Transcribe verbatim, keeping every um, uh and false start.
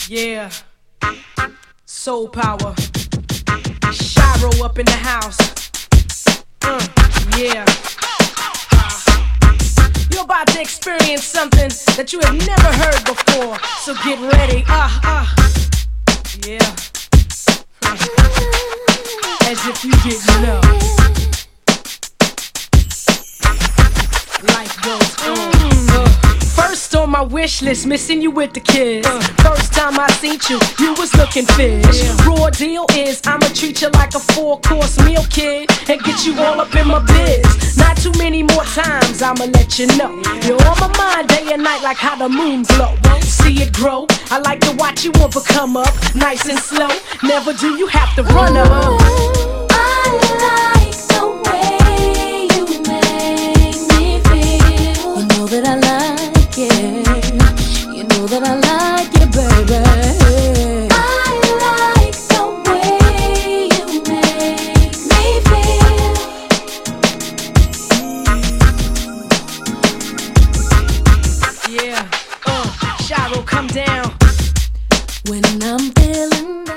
Yeah, soul power. Shiro up in the house. Uh, yeah. You're about to experience something that you have never heard before. So get ready. Ah, uh, ah. Uh. Yeah. Uh. As if you didn't know. Life goes on. Uh. First on my wish list, missing you with the kids. uh. First time I seen you, you was looking fish. yeah. Raw deal is, I'ma treat you like a four-course meal, kid, and get you all up in my biz. Not too many more times, I'ma let you know. You're on my mind day and night like how the moon glow. See it grow, I like to watch you overcome up. Nice and slow, never do you have to run up. Ooh, I like the way you make me feel. You know that I like it. You know that I like it, baby. I like the way you make me feel. Yeah, uh, Shiro, come down. When I'm feeling down.